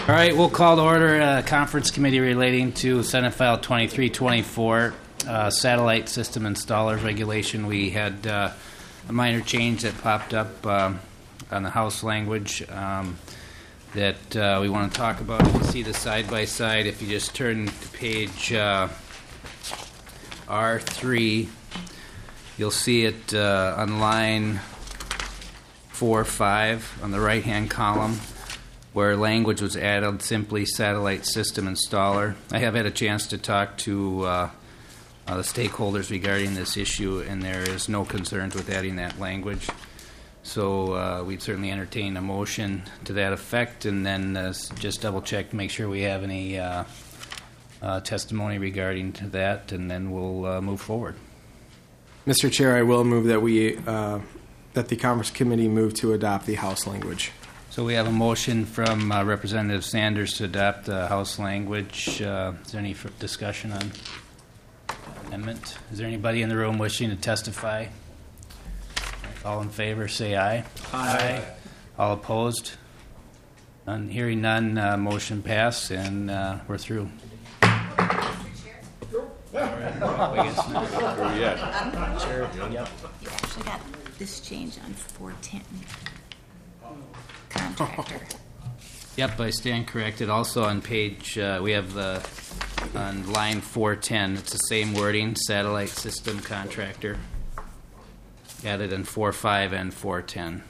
All right, we'll call to order a conference committee relating to Senate File 2324, satellite system installers regulation. We had a minor change that popped up on the House language that we want to talk about. You can see the side-by-side. If you just turn to page R3, you'll see it on line 4-5 on the right-hand column, where language was added, simply satellite system installer. I have had a chance to talk to the stakeholders regarding this issue, and there is no concerns with adding that language. So we'd certainly entertain a motion to that effect, and then just double check to make sure we have any testimony regarding to that, and then we'll move forward. Mr. Chair, I will move that that the Conference Committee move to adopt the House language. So we have a motion from Representative Sanders to adopt the House language. Is there any discussion on amendment? Is there anybody in the room wishing to testify? All in favor, say aye. Aye. All opposed? None. Hearing none, motion passed, and we're through. Where you at? Sure. Yep. You actually got this change on 410. Contractor. Yep, I stand corrected. Also on page, we have on line 410, it's the same wording, satellite system contractor. Added in 4.5 and 4.10.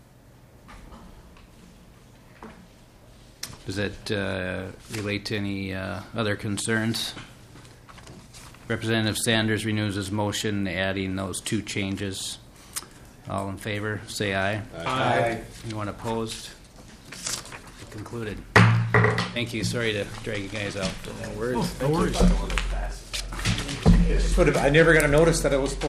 Does that relate to any other concerns? Representative Sanders renews his motion adding those two changes. All in favor, say aye. Aye. Anyone opposed? Concluded. Thank you. Sorry to drag you guys out. No worries. I never got to notice that it was